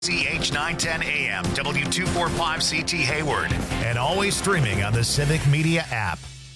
CH 910 AM, W245CT Hayward, and always streaming on the Civic Media app.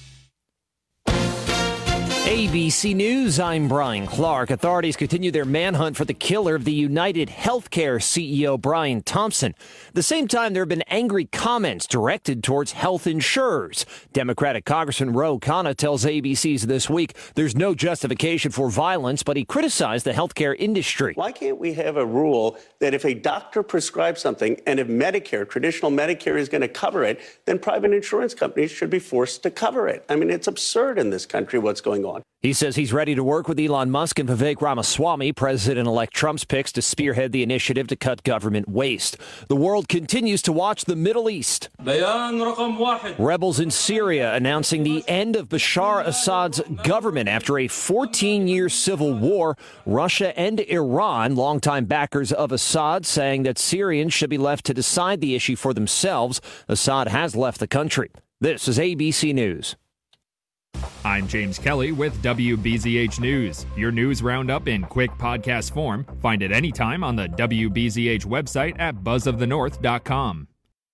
ABC News, I'm Brian Clark. Authorities continue their manhunt for the killer of the United Healthcare CEO, Brian Thompson. At the same time, there have been angry comments directed towards health insurers. Democratic Congressman Ro Khanna tells ABC's This Week there's no justification for violence, but he criticized the healthcare industry. Why can't we have a rule that if a doctor prescribes something and if Medicare, traditional Medicare, is going to cover it, then private insurance companies should be forced to cover it? I mean, it's absurd in this country what's going on. He says he's ready to work with Elon Musk and Vivek Ramaswamy, President-elect Trump's picks, to spearhead the initiative to cut government waste. The world continues to watch the Middle East. Rebels in Syria announcing the end of Bashar Assad's government after a 14-year civil war. Russia and Iran, longtime backers of Assad, saying that Syrians should be left to decide the issue for themselves. Assad has left the country. This is ABC News. I'm James Kelly with WBZH News, your news roundup in quick podcast form. Find it anytime on the WBZH website at buzzofthenorth.com.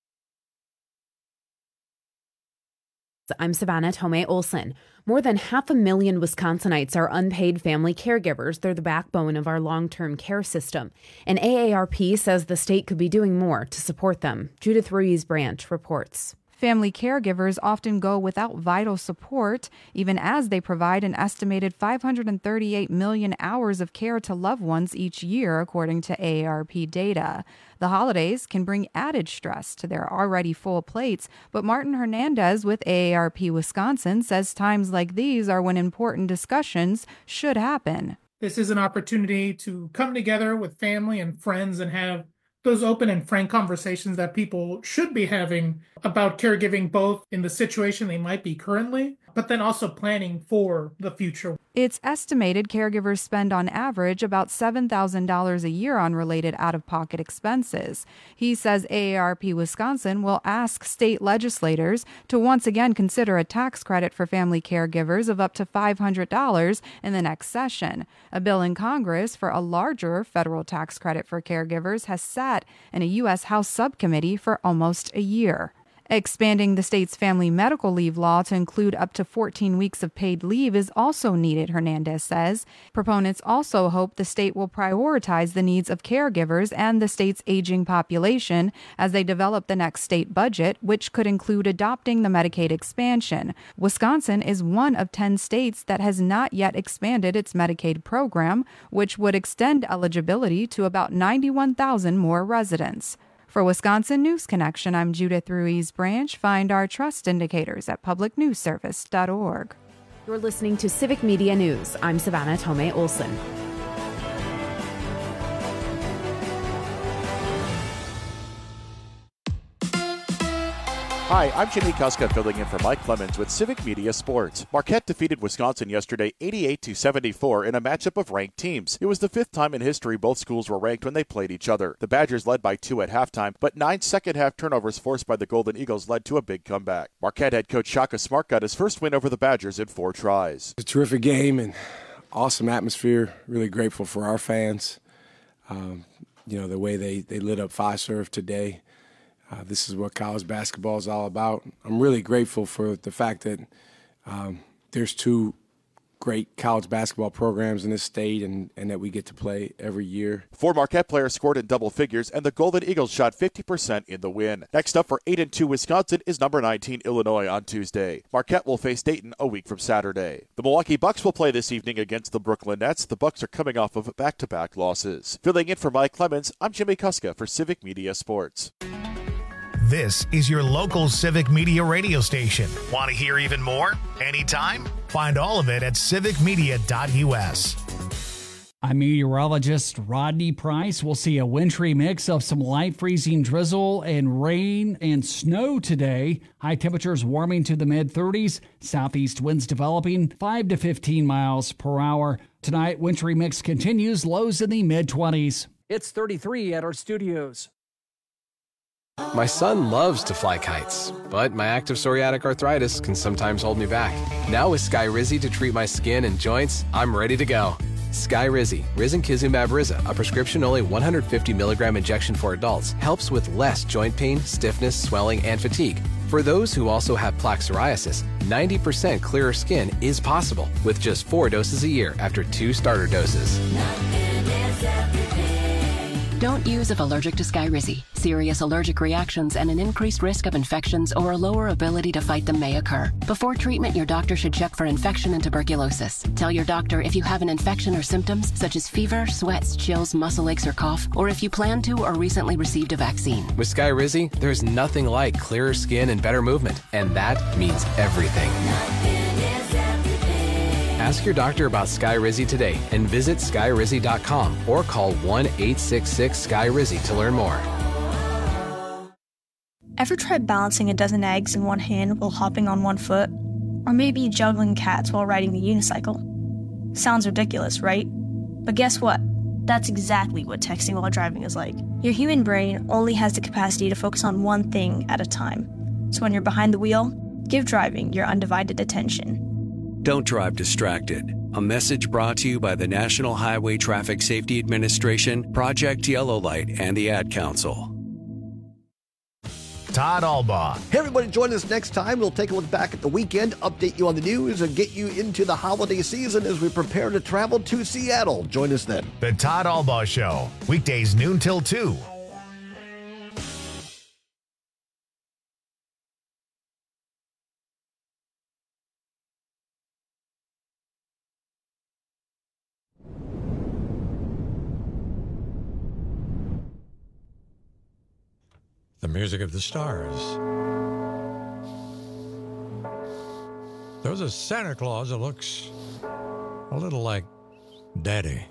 I'm Savannah Tomei Olson. More than 500,000 Wisconsinites are unpaid family caregivers. They're the backbone of our long-term care system. And AARP says the state could be doing more to support them. Judith Ruiz-Branch reports. Family caregivers often go without vital support, even as they provide an estimated 538 million hours of care to loved ones each year, according to AARP data. The holidays can bring added stress to their already full plates, but Martin Hernandez with AARP Wisconsin says times like these are when important discussions should happen. This is an opportunity to come together with family and friends and have those open and frank conversations that people should be having about caregiving, both in the situation they might be currently, but then also planning for the future. It's estimated caregivers spend on average about $7,000 a year on related out-of-pocket expenses. He says AARP Wisconsin will ask state legislators to once again consider a tax credit for family caregivers of up to $500 in the next session. A bill in Congress for a larger federal tax credit for caregivers has sat in a U.S. House subcommittee for almost a year. Expanding the state's family medical leave law to include up to 14 weeks of paid leave is also needed, Hernandez says. Proponents also hope the state will prioritize the needs of caregivers and the state's aging population as they develop the next state budget, which could include adopting the Medicaid expansion. Wisconsin is one of 10 states that has not yet expanded its Medicaid program, which would extend eligibility to about 91,000 more residents. For Wisconsin News Connection, I'm Judith Ruiz-Branch. Find our trust indicators at publicnewsservice.org. You're listening to Civic Media News. I'm Savannah Tomei Olson. Hi, I'm Jimmy Kuska filling in for Mike Clemens with Civic Media Sports. Marquette defeated Wisconsin yesterday 88-74 in a matchup of ranked teams. It was the fifth time in history both schools were ranked when they played each other. The Badgers led by 2 at halftime, but 9 second-half turnovers forced by the Golden Eagles led to a big comeback. Marquette head coach Shaka Smart got his first win over the Badgers in 4 tries. It's a terrific game and awesome atmosphere. Really grateful for our fans. The way they lit up Fiserv today. This is what college basketball is all about. I'm really grateful for the fact that there's 2 great college basketball programs in this state and that we get to play every year. 4 Marquette players scored in double figures, and the Golden Eagles shot 50% in the win. Next up for 8-2 Wisconsin is number 19 Illinois on Tuesday. Marquette will face Dayton a week from Saturday. The Milwaukee Bucks will play this evening against the Brooklyn Nets. The Bucks are coming off of back-to-back losses. Filling in for Mike Clemens, I'm Jimmy Kuska for Civic Media Sports. This is your local Civic Media radio station. Want to hear even more? Anytime? Find all of it at civicmedia.us. I'm meteorologist Rodney Price. We'll see a wintry mix of some light freezing drizzle and rain and snow today. High temperatures warming to the mid-30s. Southeast winds developing 5 to 15 miles per hour. Tonight, wintry mix continues. Lows in the mid-20s. It's 33 at our studios. My son loves to fly kites, but my active psoriatic arthritis can sometimes hold me back. Now with Skyrizi to treat my skin and joints, I'm ready to go. Skyrizi, risankizumab Riza, a prescription-only 150 milligram injection for adults, helps with less joint pain, stiffness, swelling, and fatigue. For those who also have plaque psoriasis, 90% clearer skin is possible with just 4 doses a year after 2 starter doses. Don't use if allergic to Skyrizi. Serious allergic reactions and an increased risk of infections or a lower ability to fight them may occur. Before treatment, your doctor should check for infection and tuberculosis. Tell your doctor if you have an infection or symptoms such as fever, sweats, chills, muscle aches, or cough, or if you plan to or recently received a vaccine. With Skyrizi, there's nothing like clearer skin and better movement, and that means everything. Ask your doctor about Skyrizi today and visit Skyrizi.com or call 1-866-SKY-RIZI to learn more. Ever tried balancing a dozen eggs in one hand while hopping on one foot? Or maybe juggling cats while riding the unicycle? Sounds ridiculous, right? But guess what? That's exactly what texting while driving is like. Your human brain only has the capacity to focus on one thing at a time. So when you're behind the wheel, give driving your undivided attention. Don't drive distracted. A message brought to you by the National Highway Traffic Safety Administration, Project Yellow Light, and the Ad Council. Todd Albaugh. Hey, everybody, join us next time. We'll take a look back at the weekend, update you on the news, and get you into the holiday season as we prepare to travel to Seattle. Join us then. The Todd Albaugh Show, weekdays noon till 2. The music of the stars. There's a Santa Claus that looks a little like Daddy.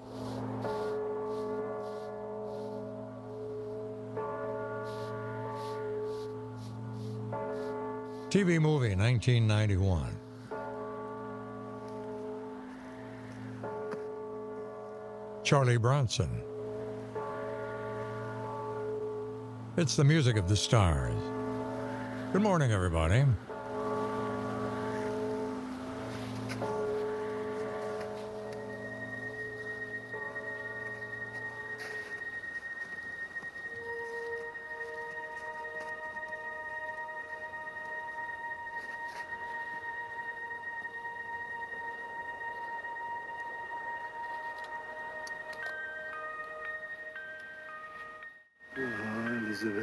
TV movie, 1991. Charlie Bronson. It's the music of the stars. Good morning, everybody. Elizabeth.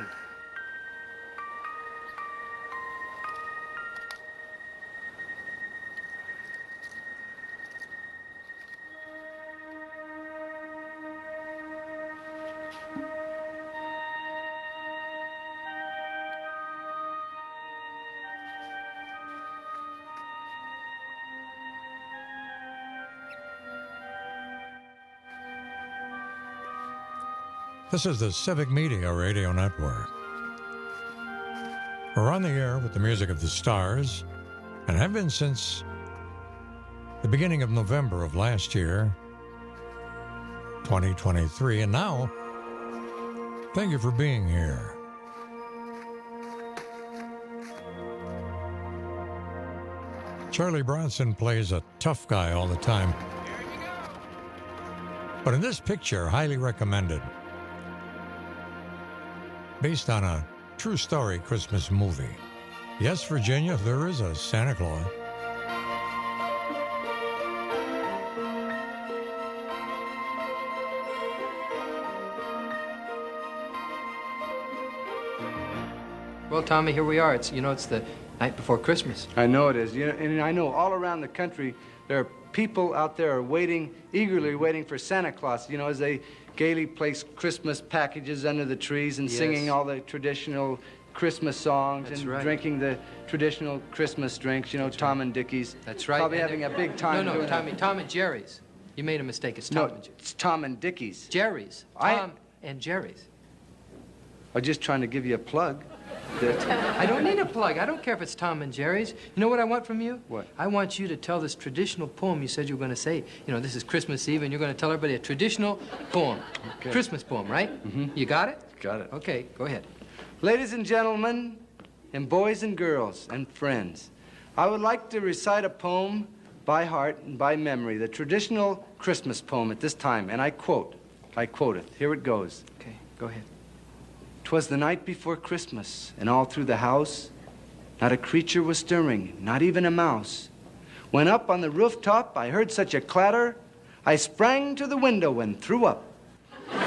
This is the Civic Media Radio Network. We're on the air with the music of the stars and have been since the beginning of November of last year, 2023. And now, thank you for being here. Charlie Bronson plays a tough guy all the time. But in this picture, highly recommended. Based on a true story Christmas movie. Yes, Virginia, there is a Santa Claus. Well, Tommy, here we are. It's the night before Christmas. I know it is. And I know all around the country there are people out there eagerly waiting for Santa Claus, as they gaily place Christmas packages under the trees and singing all the traditional Christmas songs. That's right. Drinking the traditional Christmas drinks, Tom and Dickies. That's right. Probably having a big time. No, Tommy, Tom and Jerry's. You made a mistake. It's Tom and Jerry's. It's Tom and Dickies. Jerry's. Tom and Jerry's. I'm just trying to give you a plug. I don't need a plug. I don't care if it's Tom and Jerry's. You know what I want from you? What? I want you to tell this traditional poem you said you were going to say. This is Christmas Eve, and you're going to tell everybody a traditional poem. Okay. Christmas poem, right? Mm-hmm. You got it? Got it. Okay, go ahead. Ladies and gentlemen, and boys and girls and friends, I would like to recite a poem by heart and by memory the traditional Christmas poem at this time, and I quote it. Here it goes. Okay, go ahead. 'Twas the night before Christmas, and all through the house, not a creature was stirring, not even a mouse. When up on the rooftop I heard such a clatter, I sprang to the window and threw up. Go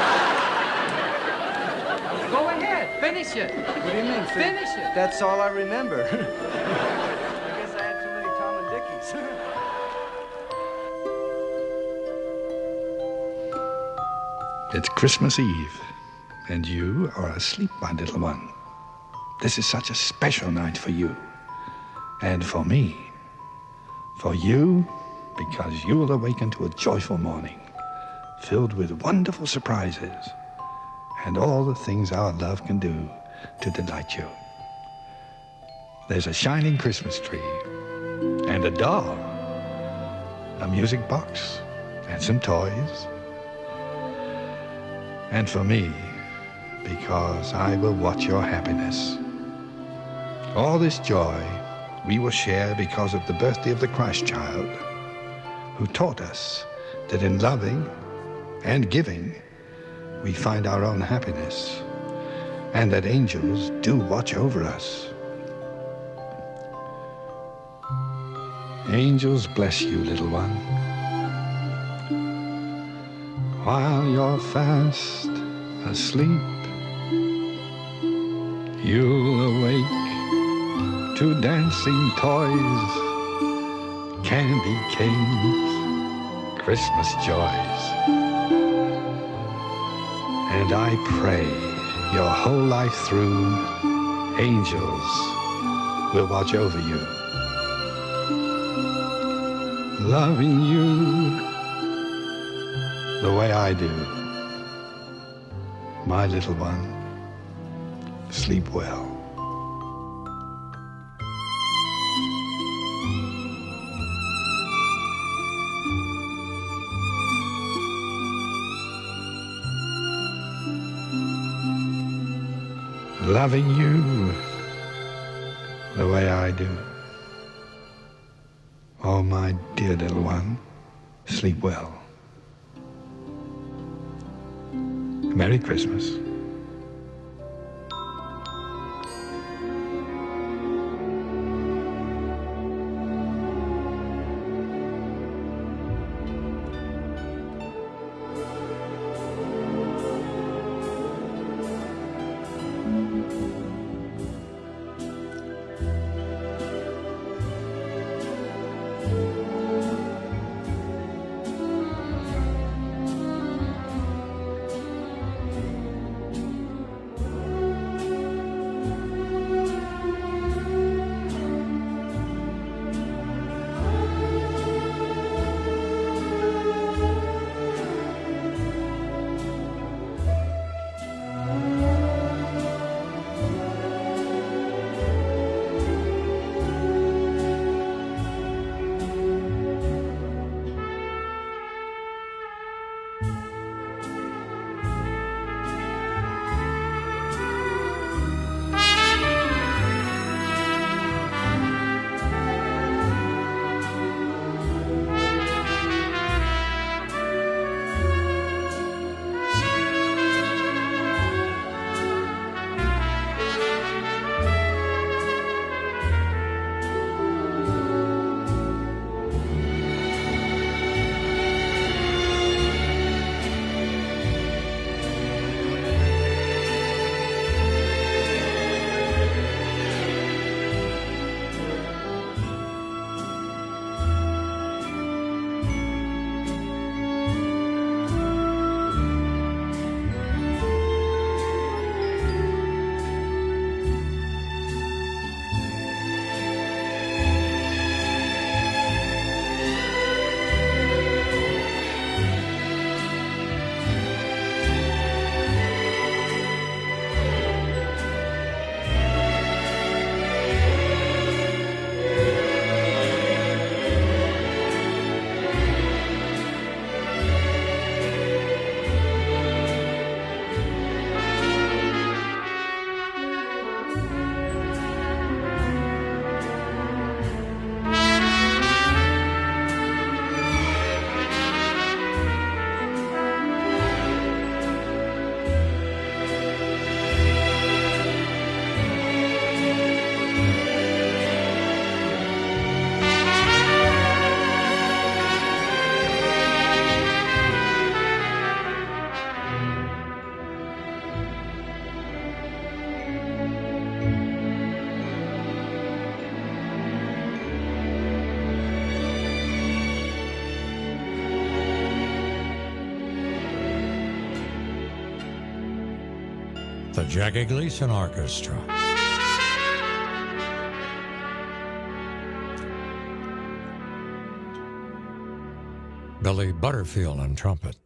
ahead, finish it. What do you mean? Finish it. That's all I remember. I guess I had too many Tom and Dickies. It's Christmas Eve, and you are asleep, my little one. This is such a special night for you, and for me. For you, because you will awaken to a joyful morning, filled with wonderful surprises, and all the things our love can do to delight you. There's a shining Christmas tree, and a doll, a music box, and some toys. And for me, because I will watch your happiness. All this joy we will share because of the birthday of the Christ child, who taught us that in loving and giving, we find our own happiness, and that angels do watch over us. Angels bless you, little one. While you're fast asleep, you'll awake to dancing toys, candy canes, Christmas joys. And I pray your whole life through, angels will watch over you, loving you the way I do. My little one, sleep well. Loving you the way I do. Oh, my dear little one, sleep well. Merry Christmas. the Jackie Gleason Orchestra. Billy Butterfield on trumpet.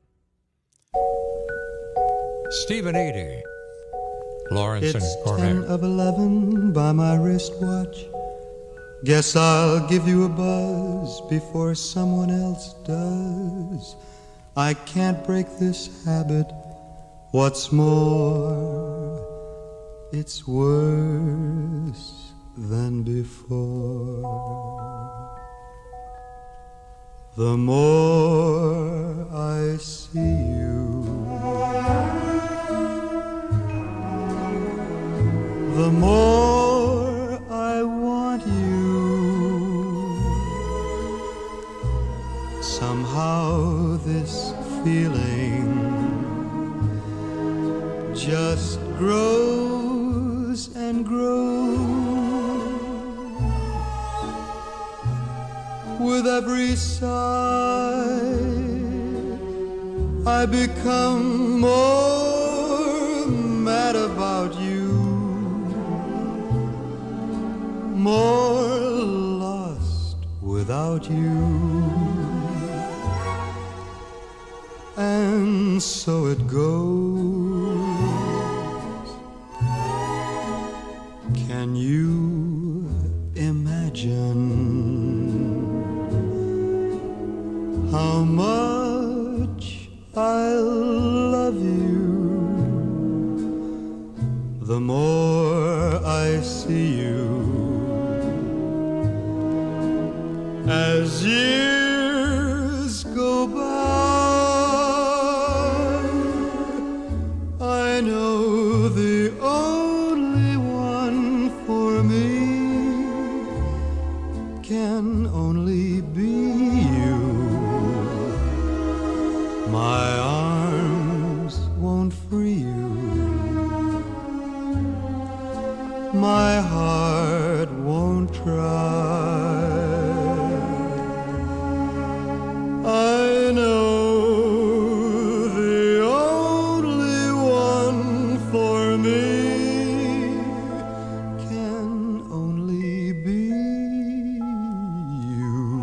Stephen Eady, Lawrence and Cornet. It's 10 of 11 by my wristwatch. Guess I'll give you a buzz before someone else does. I can't break this habit. What's more, it's worse than before. The more I see you, the more I want you. Somehow this feeling just grows and grows. With every sigh, I become more mad about you, more lost without you. And so it goes. Can you imagine how much I love you? The more I see you, as years go by, I know the only one for me can only be you. My arms won't free you, my heart won't try. I know the only one for me can only be you.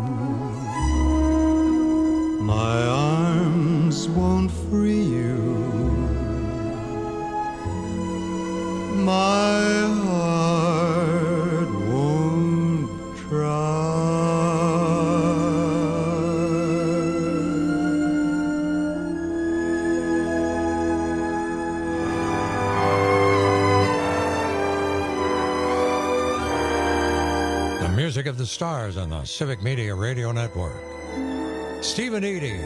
My arms won't free you, my heart won't try. The music of the stars on the Civic Media Radio Network. Stephen Eady.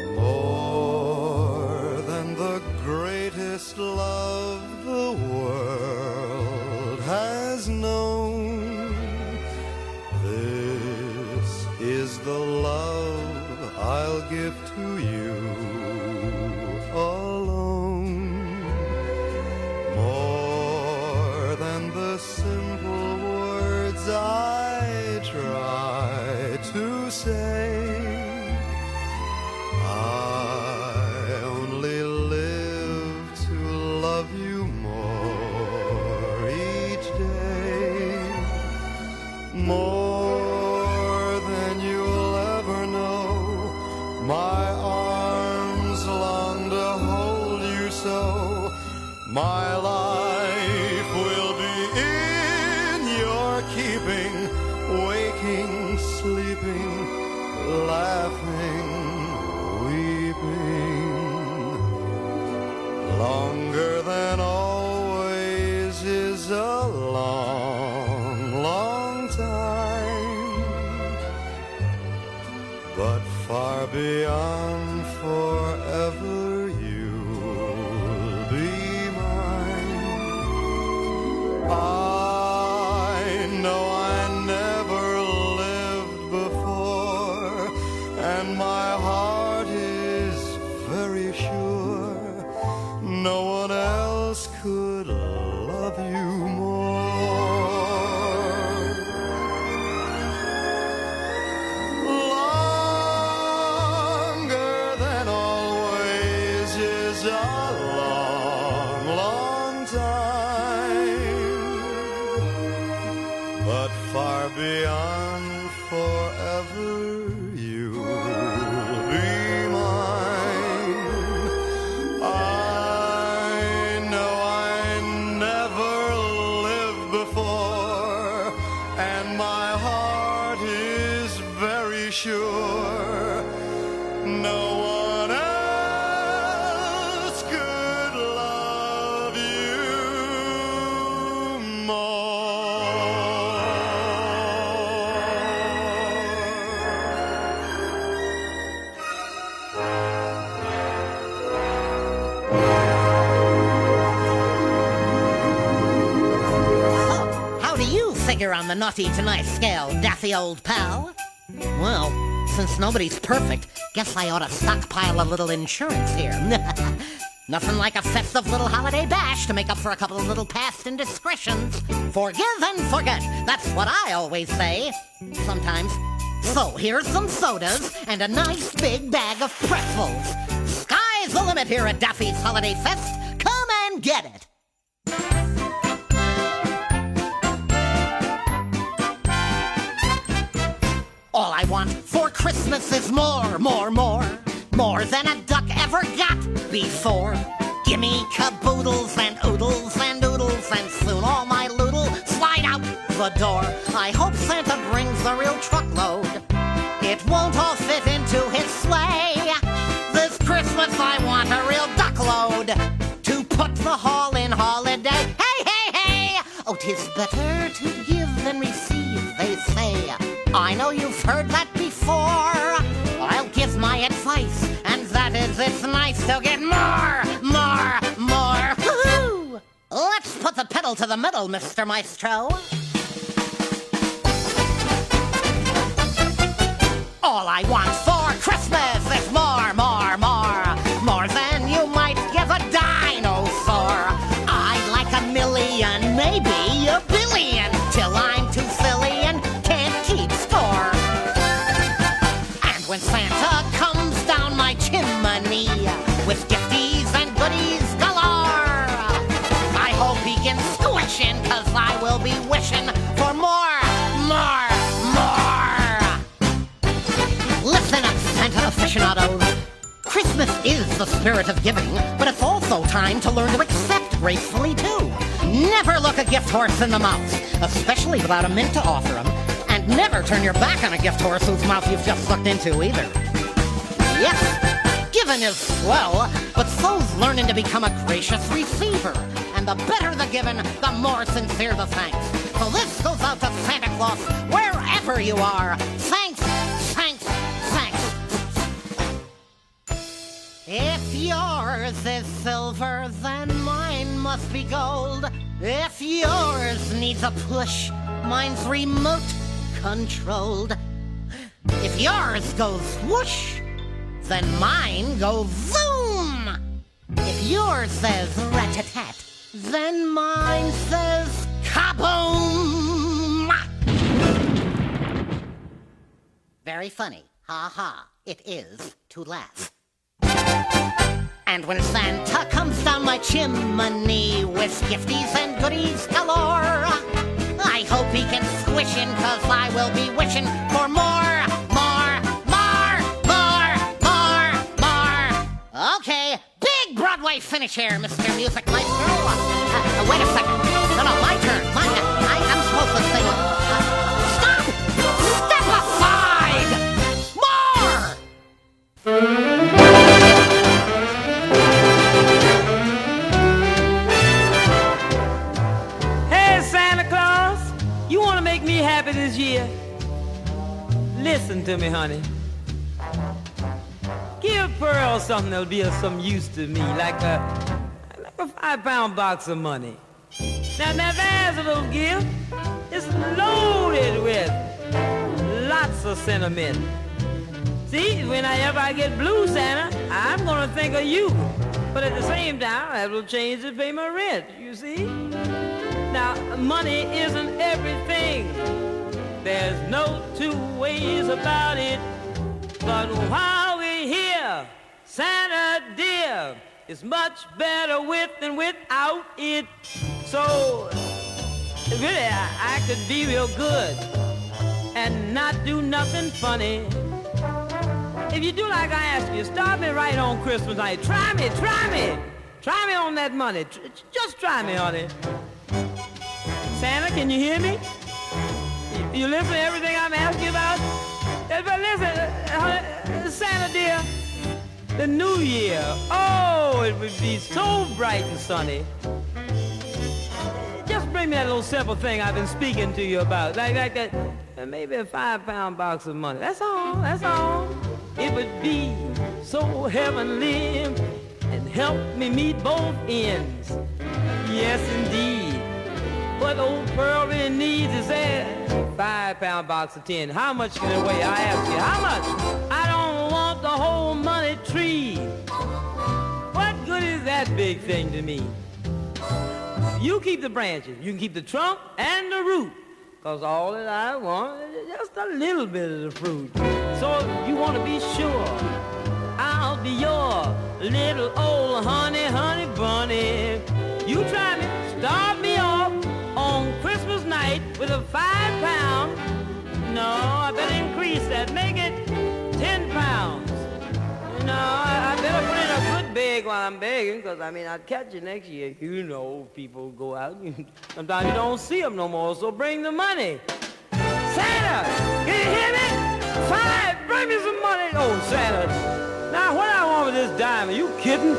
More than the greatest love the world has known, this is the love I'll give to you alone. More than the simple words I try to say, I only live to love you more each day, more than you'll ever know. My arms long to hold you so. My life will be in your keeping, waking, sleeping, laughing, weeping. Longer than always is a long, long time, but far beyond forever you'll be mine. I know I never lived before, and my heart is very sure no one else could love you more. beyond forever, you'll be mine. I know I never lived before, and my heart is very sure no one else could love you How do you figure on the naughty to nice scale, daffy old pal? Well, since nobody's perfect, guess I ought to stockpile a little insurance here. Nothing like a festive little holiday bash to make up for a couple of little past indiscretions. Forgive and forget, that's what I always say. Sometimes. So here's some sodas and a nice big bag of pretzels. Sky's the limit here at Daffy's Holiday Fest. Come and get it. All I want for Christmas is more than a duck ever got before. Gimme caboodles and oodles and oodles, and soon all my loodle slide out the door. I hope Santa brings the real truckload. It won't all fit into his sleigh. This Christmas I want a real duck load to put the haul in holiday. Hey, hey, hey! Oh, 'tis better to give than receive, they say. I know you've heard that before. I'll give my advice, and that is it's nice to get more. Woo-hoo! Let's put the pedal to the metal, Mr. Maestro. All I want for Christmas is more than you might give a dinosaur. I'd like a million, maybe a billion, till I'm too silly and can't keep score. And when Santa comes down my chimney with gifties and goodies galore, I hope he can squish in, 'cause I will be wishing for more. Listen up, Santa aficionados. Christmas is the spirit of giving, but it's also time to learn to accept gracefully, too. Never look a gift horse in the mouth, especially without a mint to offer him. And never turn your back on a gift horse whose mouth you've just looked into, either. Yes, giving is swell, but so's learning to become a gracious receiver. And the better the giving, the more sincere the thanks. So this goes out to Santa Claus, wherever you are. Thanks. If yours is silver, then mine must be gold. If yours needs a push, mine's remote controlled. If yours goes whoosh, then mine goes zoom. If yours says rat-a-tat, then mine says kaboom. Very funny. Ha ha. It is to laugh. And when Santa comes down my chimney with gifties and goodies galore, I hope he can squish in, 'cause I will be wishing for more. Okay, big Broadway finish here, Mr. Music Maestro. Wait a second. No, my turn. I'm supposed to sing. Stop! Step aside! More! You want to make me happy this year? Listen to me, honey. Give Pearl something that'll be of some use to me, like a 5-pound box of money. Now there's a little gift. It's loaded with lots of sentiment. See, whenever I get blue, Santa, I'm gonna think of you. But at the same time, that will change to pay my rent, you see? Now, money isn't everything. There's no two ways about it. But while we're here, Santa dear, it's much better with than without it. So, really, I could be real good and not do nothing funny. If you do like I ask you, start me right on Christmas night. Try me. Try me on that money. Just try me, honey. Santa, can you hear me? You listen to everything I'm asking you about? But listen, Santa dear, the new year, oh, it would be so bright and sunny. Just bring me that little simple thing I've been speaking to you about, like that, maybe a 5-pound box of money. That's all. It would be so heavenly and help me meet both ends. Yes, indeed. What old Pearl really needs is a 5-pound box of 10. How much can it weigh? I ask you, how much? I don't want the whole money tree. What good is that big thing to me? You keep the branches. You can keep the trunk and the root. Because all that I want is just a little bit of the fruit. So if you want to be sure, I'll be your little old honey bunny. You try me, start me off on Christmas night with a 5-pound. No, I better increase that. Make it 10 pounds. No, I better put in a good bag while I'm begging, because, I'd catch you next year. You know, people go out. Sometimes you don't see them no more, so bring the money. Santa, can you hear me? 5, bring me some money. Oh, Santa. Now, what I want with this dime? Are you kidding?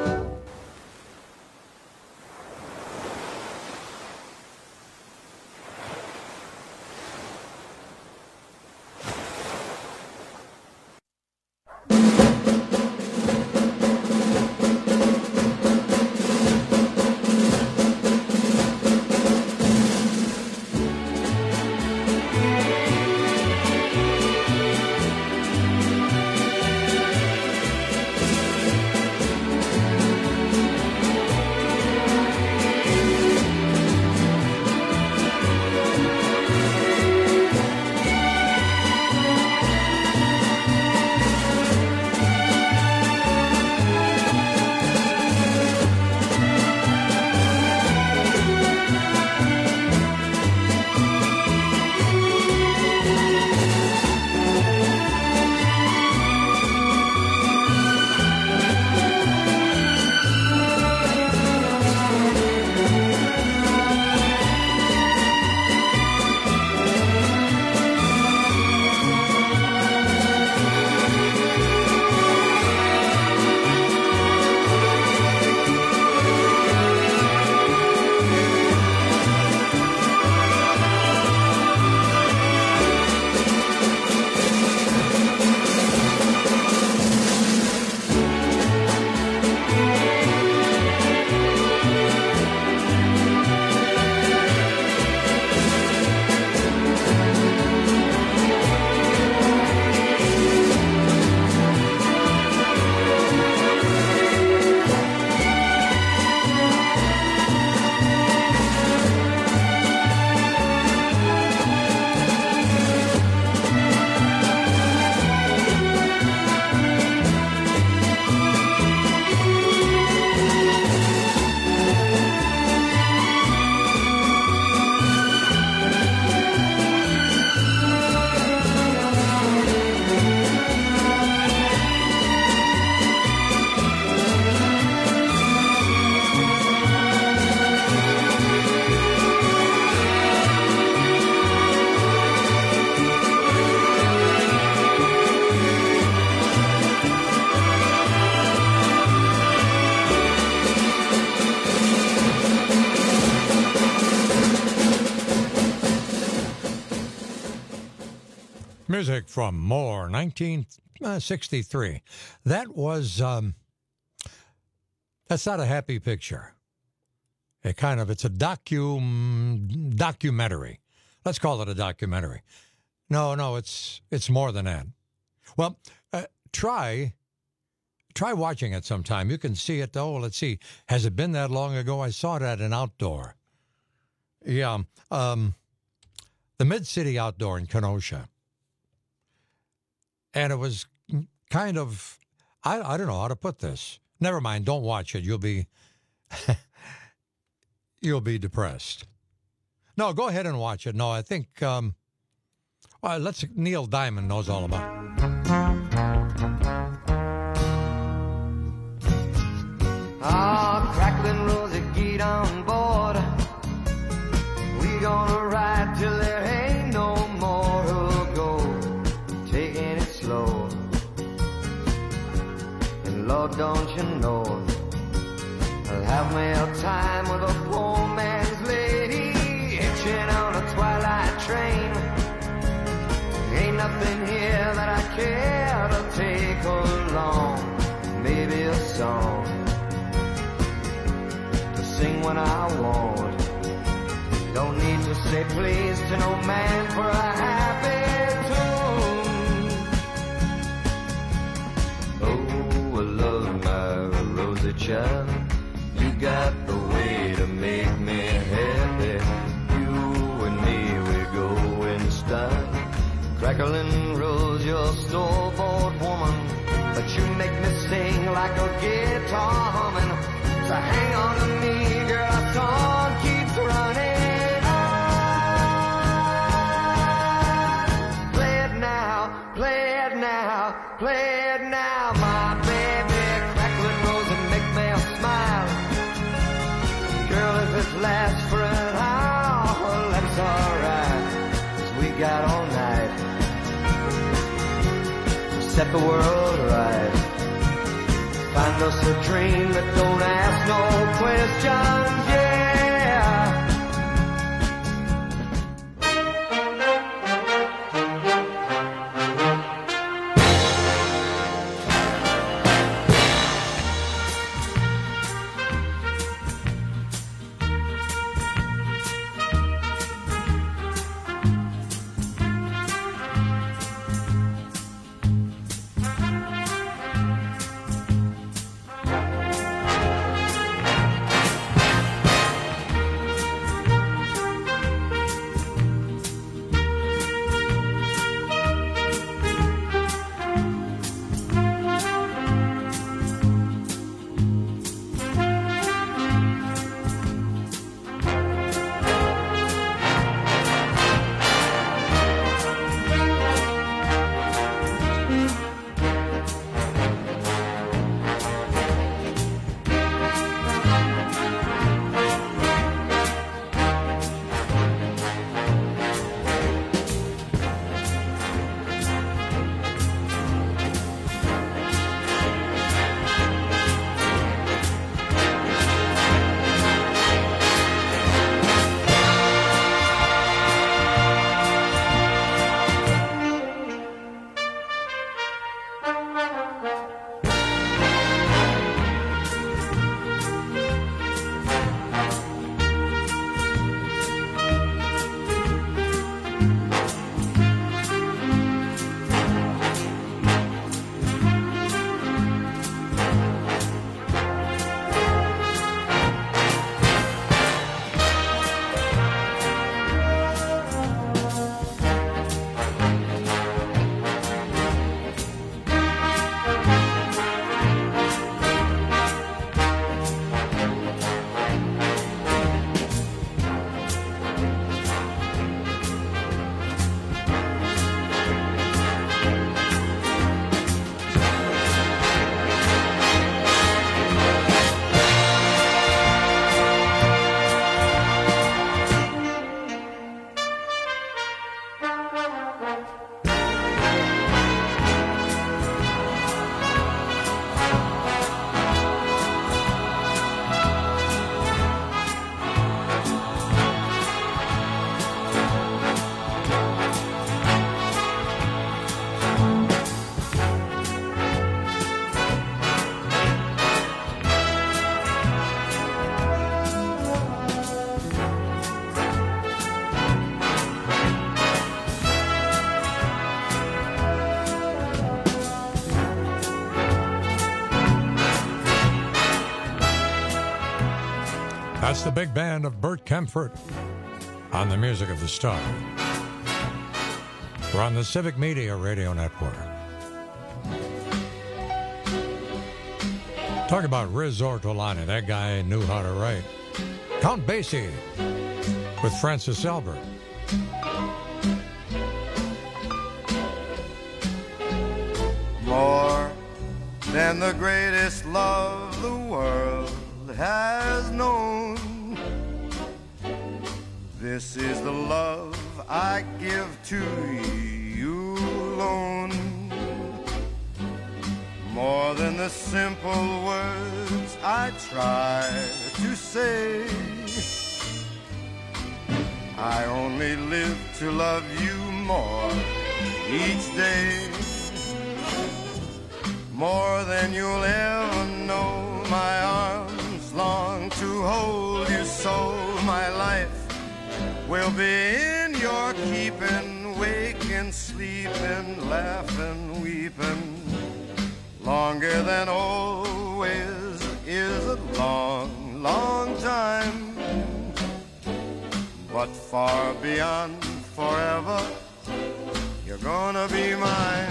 Music from More, 1963. That was, that's not a happy picture. It's a documentary. Let's call it a documentary. No, it's more than that. Well, try watching it sometime. You can see it. Oh, let's see. Has it been that long ago? I saw it at an outdoor. Yeah. The Mid-City Outdoor in Kenosha. And it was kind of, I don't know how to put this. Never mind, don't watch it. You'll be depressed. No, go ahead and watch it. No, I think Well, Neil Diamond knows all about it. Ah, crackling rosy, get on board. We gonna ride till there ain't no more. Who'll go, taking it slow. And Lord, don't you know, I'll have me a time with a poor man's lady, hitching on a twilight train. Ain't nothing here that I care to take along. Maybe a song to sing when I want. Don't need to say please to no man for a happy tune. Oh, I love my rosy child. You got the way to make me happy. You and me, we go in style. Crackling rose, you're store-bought woman, but you make me sing like a guitar humming. So hang on to me, girl, our song keeps running on. Play it now, play it now, play it now, my baby. Crackling rose and make me smile. Girl, if it lasts for an hour, that's alright, 'cause we got all night. Set the world right. Find us a dream that don't ask no questions, yeah. That's the big band of Bert Kaempfert on the Music of the Star. We're on the Civic Media Radio Network. Talk about Riz Ortolani. That guy knew how to write. Count Basie with Francis Albert. more than the greatest love the world has known. This is the love I give to you alone. More than the simple words I try to say. I only live to love you more each day. More than you'll ever know. My arms long to hold you so. My life will be in your keeping, waking, sleeping, laughing, weeping. Longer than always is a long, long time. But far beyond forever, you're gonna be mine.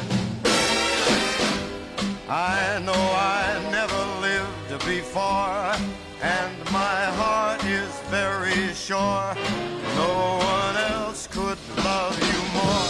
I know I never lived before, and my heart is very sure no one else could love you more.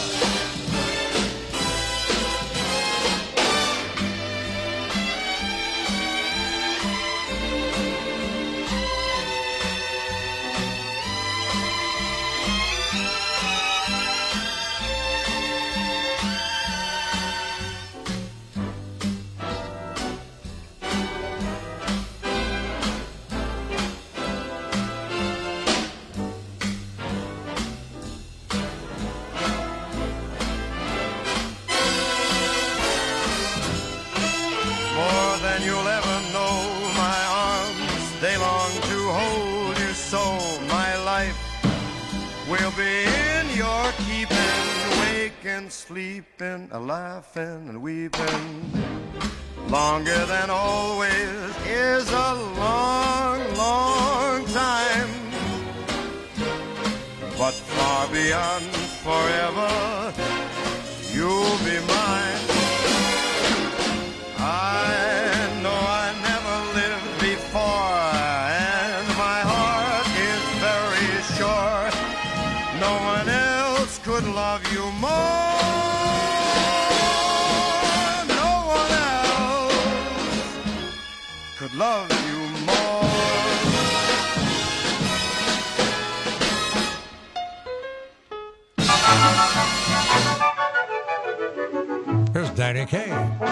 Sleeping, laughing, and weeping. Longer than always is a long, long time. But far beyond forever, you'll be mine. I know I never lived before, and my heart is very sure no one else could love you more. Love you more. Here's Danny Kaye.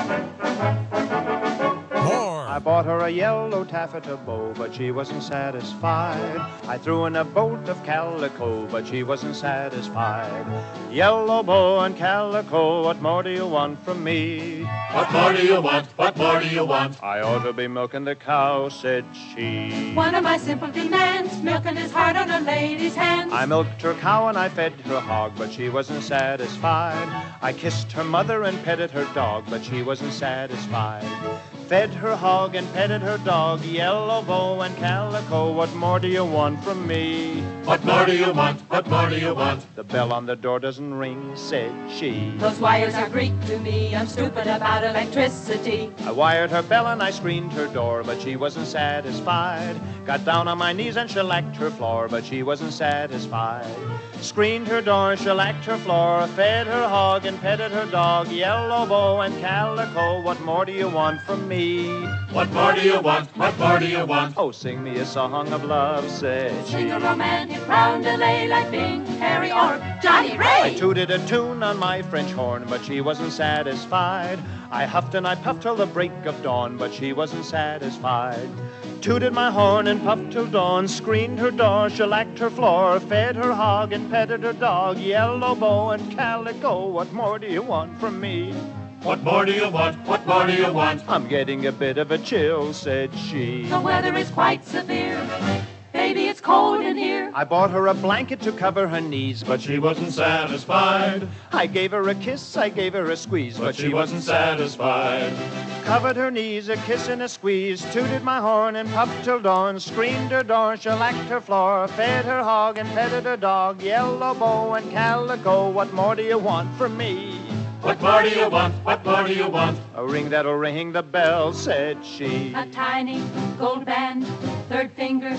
More. I bought her a yellow taffeta bow, but she wasn't satisfied. I threw in a bolt of calico, but she wasn't satisfied. Yellow bow and calico, what more do you want from me? What more do you want? What more do you want? I ought to be milking the cow, said she. One of my simple demands, milking is hard on a lady's hands. I milked her cow and I fed her hog, but she wasn't satisfied. I kissed her mother and petted her dog, but she wasn't satisfied. Fed her hog and petted her dog, yellow bow and calico, what more do you want from me? What more do you want? What more do you want? The bell on the door doesn't ring, said she. Those wires are Greek to me, I'm stupid about electricity. I wired her bell and I screened her door, but she wasn't satisfied. Got down on my knees and shellacked her floor, but she wasn't satisfied. Screened her door, shellacked her floor, fed her hog and petted her dog, yellow bow and calico, what more do you want from me? What more do you want? What more do you want? Oh, sing me a song of love, said she. Sing a romantic roundelay like Bing, Harry, or Johnny Ray. I tooted a tune on my French horn, but she wasn't satisfied. I huffed and I puffed till the break of dawn, but she wasn't satisfied. Tooted my horn and puffed till dawn, screened her door, shellacked her floor, fed her hog and petted her dog, yellow bow and calico, what more do you want from me? What more do you want? What more do you want? I'm getting a bit of a chill, said she. The weather is quite severe. Baby, it's cold in here. I bought her a blanket to cover her knees, but she wasn't satisfied. I gave her a kiss, I gave her a squeeze, but she wasn't satisfied. Covered her knees, a kiss and a squeeze, tooted my horn and puffed till dawn, screened her door, shellacked her floor, fed her hog and petted her dog, yellow bow and calico, what more do you want from me? What more do you want? What more do you want? A ring that'll ring the bell, said she. A tiny gold band, third finger,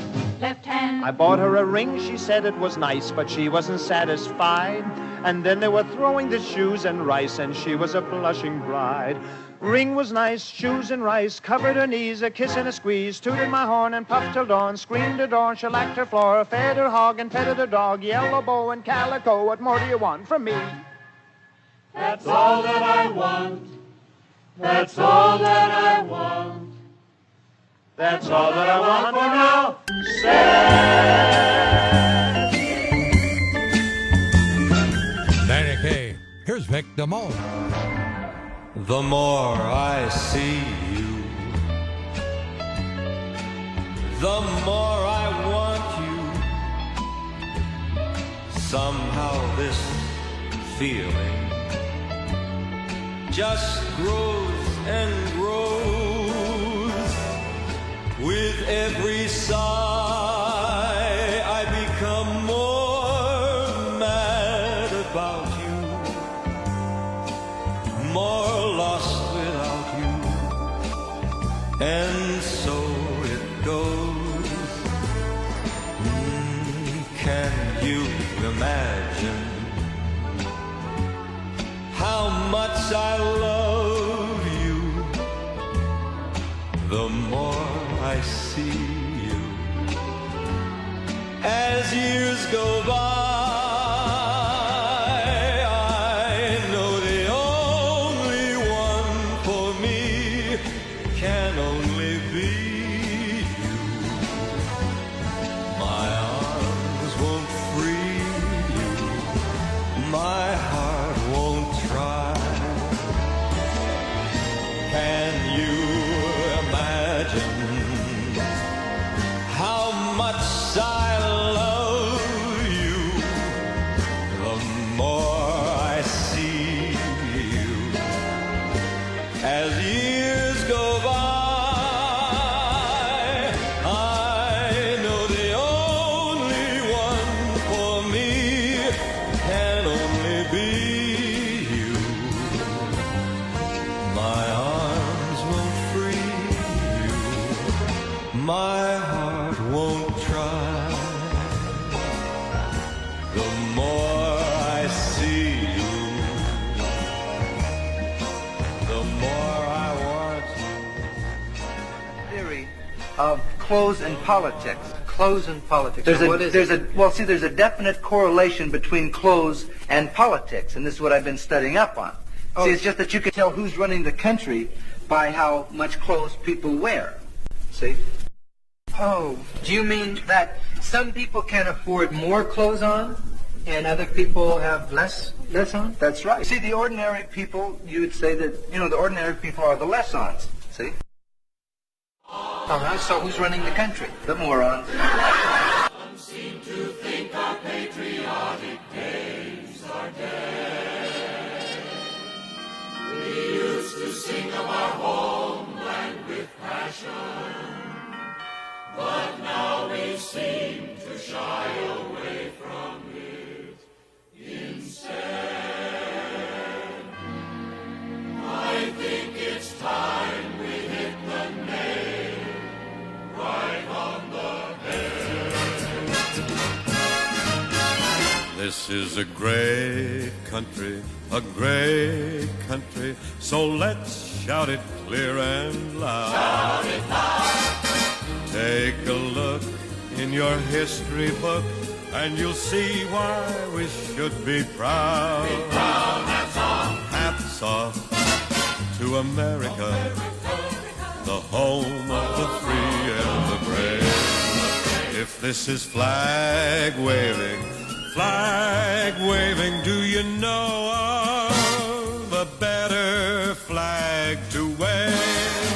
left hand. I bought her a ring, she said it was nice, but she wasn't satisfied. And then they were throwing the shoes and rice, and she was a blushing bride. Ring was nice, shoes and rice, covered her knees, a kiss and a squeeze, tooted my horn and puffed till dawn, screamed her dawn, shellacked her floor, fed her hog and petted her dog, yellow bow and calico, what more do you want from me? That's all that I want. That's all that I want. That's all that I want for now. Danny Kaye. Here's Vic Damone. The more I see you, the more I want you. Somehow this feeling just grows and grows. With every sigh I become more mad about you, more lost without you, and so it goes. Can you imagine how much I love you? The more I see you, as years go by, I know the only one for me can only be you. My arms won't free you, my heart won't try. Can you imagine how much I love you? The more I see you, as years go by, I know the only one for me can only be you. My arms won't free you, my heart won't try. The more I see you, the more I want you. Theory of clothes and politics. Clothes and politics. There's What is it? there's a definite correlation between clothes and politics, and this is what I've been studying up on. See, it's just that you can tell who's running the country by how much clothes people wear. See? Oh, do you mean that some people can afford more clothes on and other people have less on? That's right. See, the ordinary people, you would say that, the ordinary people are the less-ons. See? Uh-huh. So who's running the country? The morons. Some seem to think our patriotic days are dead. We used to sing of our homeland with passion, but now we seem to shy away from it instead. I think it's time we hit the nail right on the head. This is a great country, so let's shout it clear and loud. Shout it loud. Take a look in your history book, and you'll see why we should be proud. Be proud, hats off. Hats off to America, the home of the free and the brave. If this is flag waving, do you know of a better flag to wave?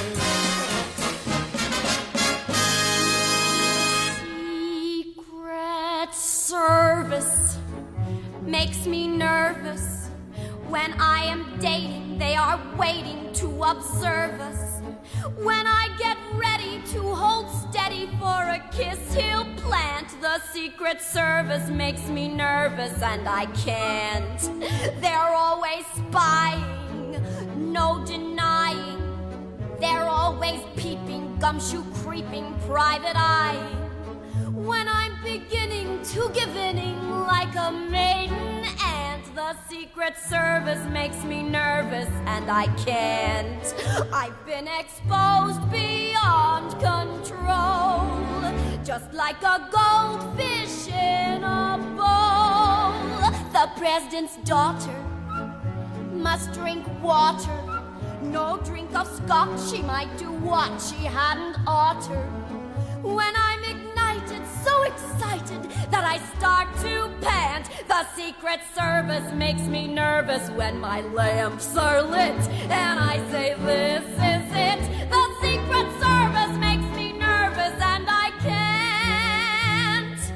Secret Service makes me nervous. When I am dating, they are waiting to observe us. When I get ready to hold steady for a kiss he'll plant, the Secret Service makes me nervous and I can't. They're always spying, no denying. They're always peeping, gumshoe creeping, private eyeing. when I'm beginning to give inning like a maiden ant. The Secret Service makes me nervous and I can't. I've been exposed beyond control, just like a goldfish in a bowl. The president's daughter must drink water. No drink of scotch, she might do what she hadn't oughter. When I'm ignited, so excited that I start to pant. The Secret Service makes me nervous when my lamps are lit and I say, this is it. The Secret Service makes me nervous and I can't.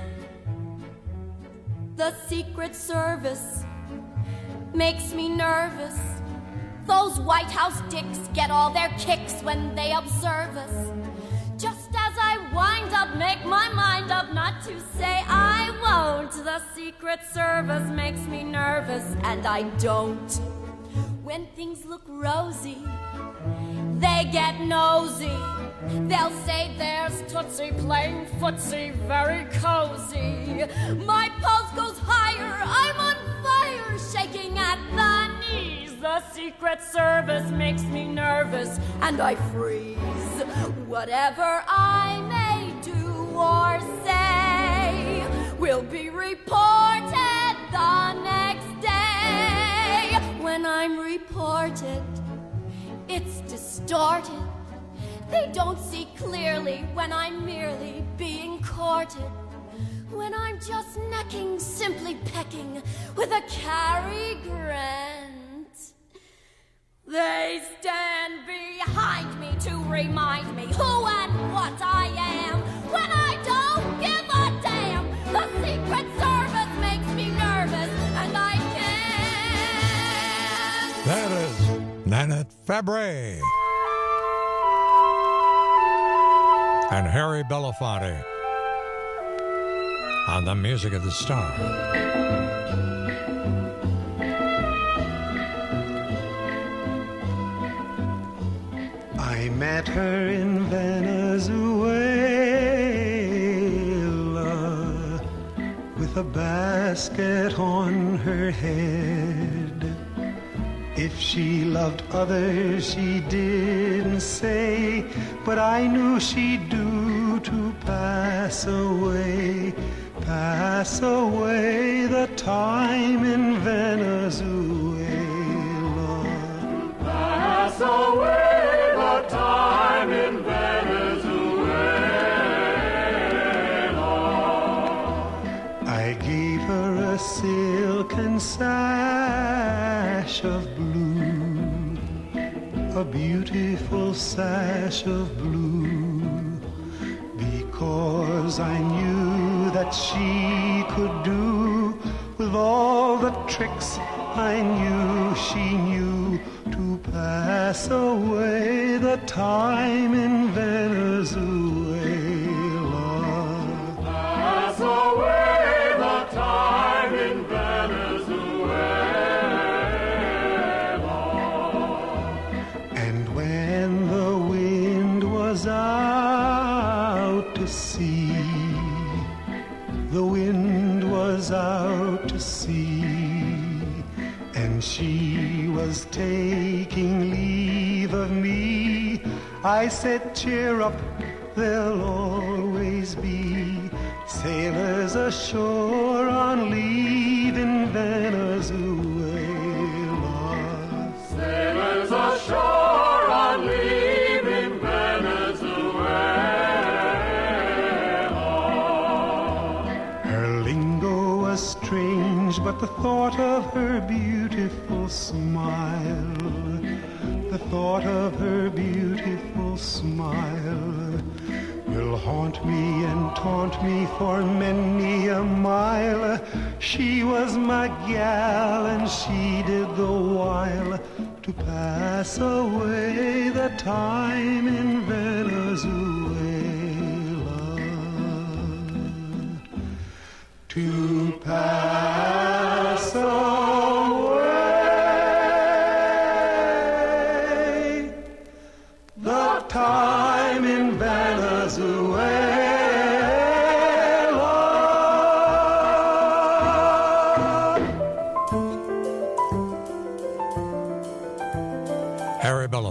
The Secret Service makes me nervous. Those White House dicks get all their kicks when they observe us. Just as I wind up, make my mind up not to say I won't. The Secret Service makes me nervous and I don't. When things look rosy, they get nosy. They'll say there's Tootsie playing footsie, very cozy. My pulse goes higher, I'm on fire, shaking at the knees. The Secret Service makes me nervous and I freeze. Whatever I may do or say will be reported the next day. When I'm reported, it's distorted. They don't see clearly when I'm merely being courted. When I'm just necking, simply pecking with a Cary Grant. They stand behind me to remind me who and what I am. When I don't give a damn, the Secret Service makes me nervous and I can't. That is Nanette Fabre and Harry Belafonte on the Music of the Star. I met her in Venezuela with a basket on her head. If she loved others, she didn't say, but I knew she'd do to pass away the time in Venezuela. Pass away the time in Venezuela. I gave her a silken sash of blue, a beautiful sash of blue, because I knew that she could do with all the tricks I knew she knew to pass away the time in Venezuela. Pass away the time in Venezuela. And when the wind was out to sea, the wind was out to sea, and she was taking leave of me, I said, cheer up, there'll always be sailors ashore on leave in Venezuela. Sailors ashore on leave in Venezuela. Her lingo was strange, but the thought of her beautiful smile, the thought of her beautiful smile will haunt me and taunt me for many a mile. She was my gal and she did the while to pass away the time in Venezuela. To pass away the time in Venezuela.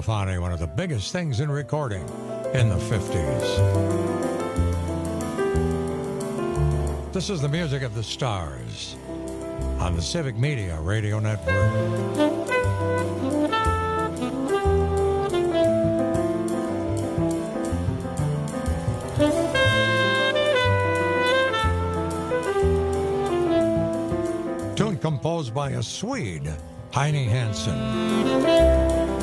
Belafonte, one of the biggest things in recording in the 50s. This is the music of the stars on the Civic Media Radio Network. Tune composed by a Swede, Heine Hansen.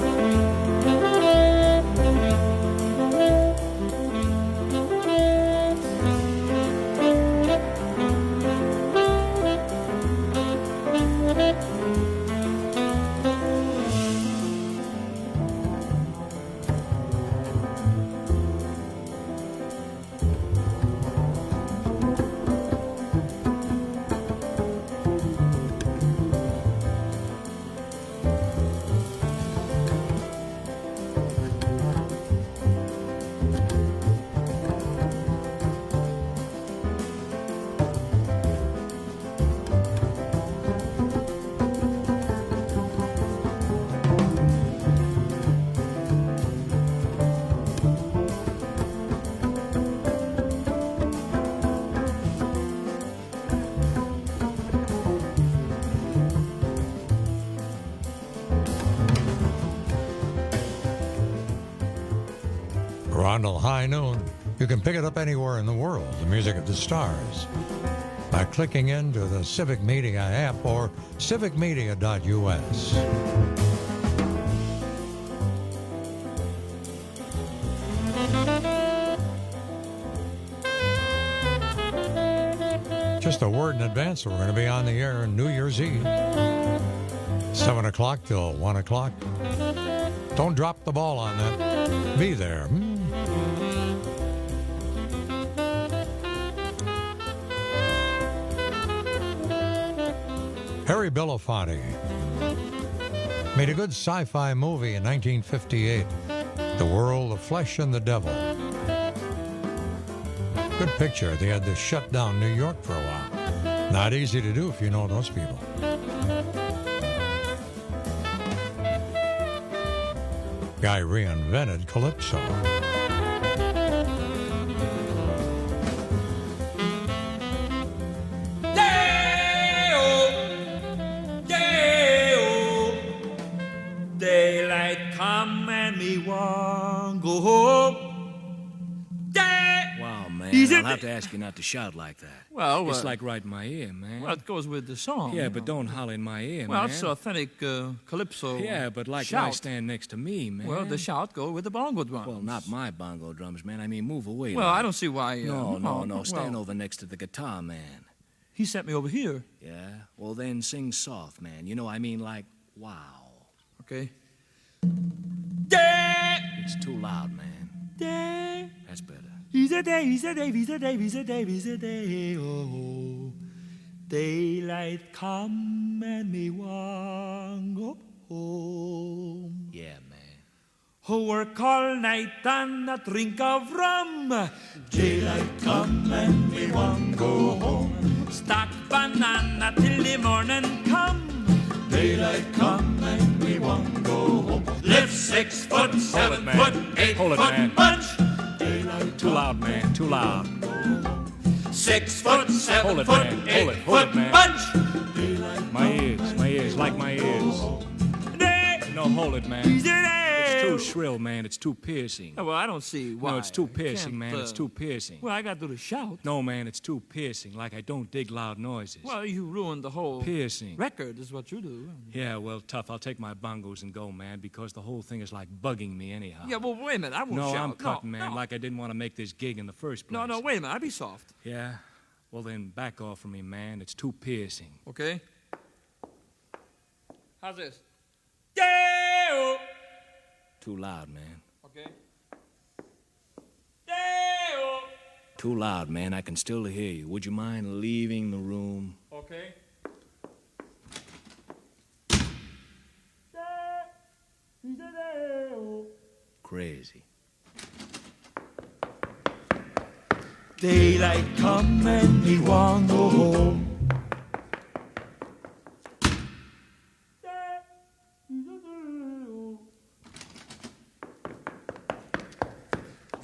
Rondell High Noon. You can pick it up anywhere in the world, the music of the stars, by clicking into the Civic Media app or civicmedia.us. Just a word in advance, we're going to be on the air on New Year's Eve, 7 o'clock till 1 o'clock. Don't drop the ball on that. Be there. Harry Belafonte made a good sci-fi movie in 1958, The World of Flesh and the Devil. Good picture. They had to shut down New York for a while. Not easy to do if you know those people. Guy reinvented Calypso. Daylight come and me want go home. Wow, man, Is I'll it- have to ask you not to shout like that. Well, it's like right in my ear, man. Well, it goes with the song. Yeah, you but know. don't holler in my ear, Well, man. it's authentic calypso. Yeah, but like shout. why stand next to me, man? Well, the shout go with the bongo drums. Well, not my bongo drums, man. I mean, move away. Well, like. I don't see why. No. Stand well, over next to the guitar, man. He sent me over here. Yeah? Well, then sing soft, man. You know, I mean, like, wow. Okay. It's too loud, man. Day. That's better. He's a day, he's a day, he's a day, he's a day, he's a day, oh. Daylight come and me want go home. Yeah, man. Who work all night and a drink of rum. Daylight come and me want go home. Stack banana till the morning come. Daylight come and we want go home. Lift 6 foot, 7 man. foot, 8 Hold it, foot man. bunch. Daylight Too loud, man. Too loud. 6 foot, 7 Hold it, foot, man. 8 Hold it, foot man. bunch. Daylight My ears, like my ears. No, hold it, man. It's too shrill, man. It's too piercing. Well, I don't see why. No, it's too I piercing, can't, man. It's too piercing. Well, I got to do the shout. No, man, it's too piercing. Like I don't dig loud noises. Well, you ruined the whole Piercing. record is what you do. Yeah, well, tough. I'll take my bongos and go, man, because the whole thing is like bugging me anyhow. Yeah, well, wait a minute. I won't No, shout. I'm cutting, no, man, no. like I didn't want to make this gig in the first place. No, wait a minute. I'll be soft. Yeah? Well, then back off from me, man. It's too piercing. Okay? How's this? Too loud, man. Okay. Too loud, man. I can still hear you. Would you mind leaving the room? Okay. Crazy. Daylight come and me want go home.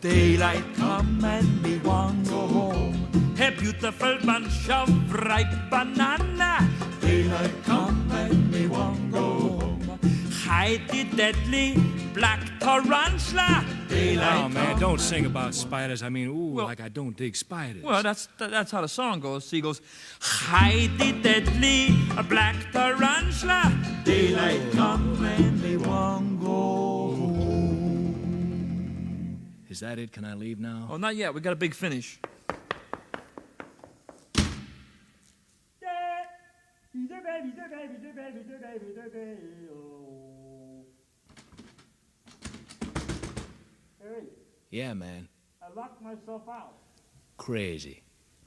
Daylight come and me want go home. A beautiful bunch of ripe banana. Daylight come and me want go home. Hide the deadly black tarantula. Daylight Oh, man, don't sing about spiders. I mean, ooh, like I don't dig spiders. Well, that's how the song goes. See, it goes, hide the deadly black tarantula. Daylight come and me want go home. Is that it? Can I leave now? oh, not yet. We got a big finish. Yeah, man. I locked myself out. Crazy.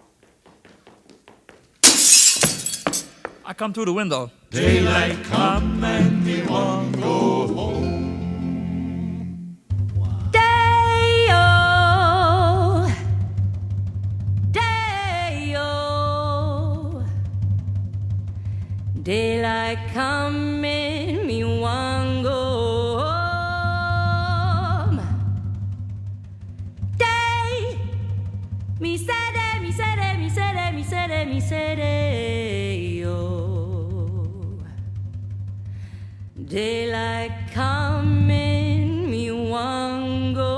I come through the window. Daylight come and me want go home. Day-o, day-o, daylight coming, me want go home. Day, me say day, me say day, me say day, me say day, me say day-o. Daylight coming, me want go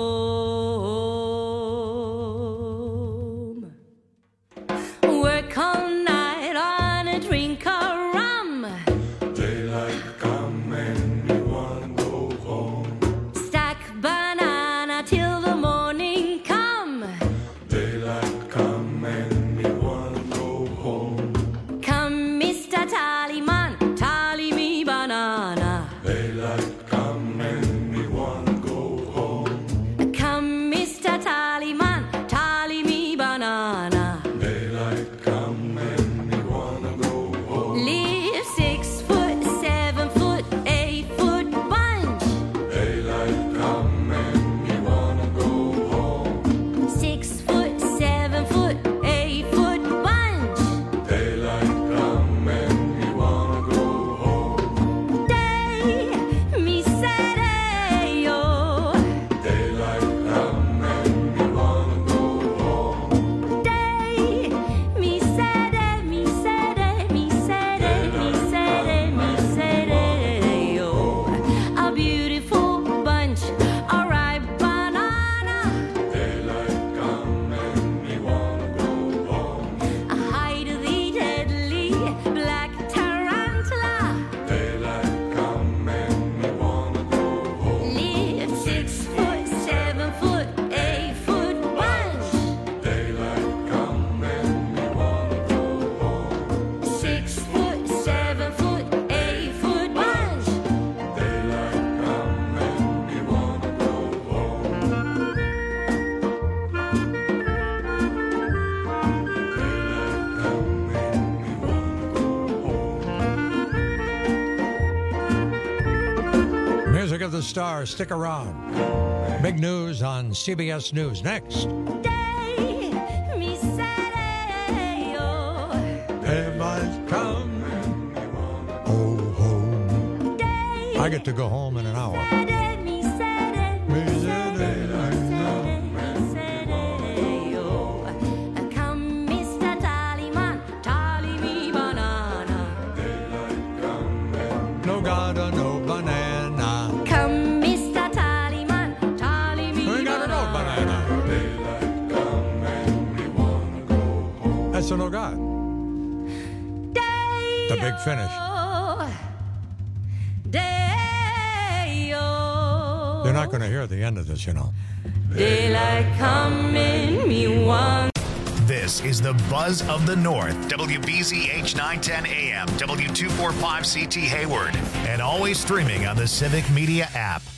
home. Work all night on a drink of rum. Daylight come and me want go home. Stack banana till the morning come. Daylight come and me want go home. Come, Mr. Tallyman, tally me banana. Daylight come and me want go home. Come, Mr. Tallyman, tally me banana. Daylight come and me wanna go home. Live 6 foot, 7 foot, 8 foot bunch. Daylight come and me wanna go home. 6 foot, 7 foot, 8 foot bunch. Daylight come and me wanna go home. Day, me say day, yo. Daylight come and me wanna go home. Day, me say day, me say day, me say day, me say day, me say day, yo. A beautiful bunch, a ripe banana. Daylight come and me wanna go home. Hide the deadly black tarantula. Daylight come and me wanna go home. Live 6 foot, 7 foot, 8 foot bunch. Daylight come and me wanna go home. 6 foot, 7 foot, 8 foot bunch. Daylight come and me wanna go home. Music of the Stars, stick around. Big news on CBS News next. Day, me say day, yo. Daylight come, oh home. I get to go home in an hour. Day, me say day, me say day, me say day, yo. Come, Mr. Tallyman, tally me banana. No God, no banana. Come, Mr. Tallyman, tally me We got an old banana. That's a no God. The big finish. Day-o. They're not going to hear the end of this, you know. Daylight coming, me want. This is the Buzz of the North, WBZH 910 AM, W245CT Hayward, and always streaming on the Civic Media app.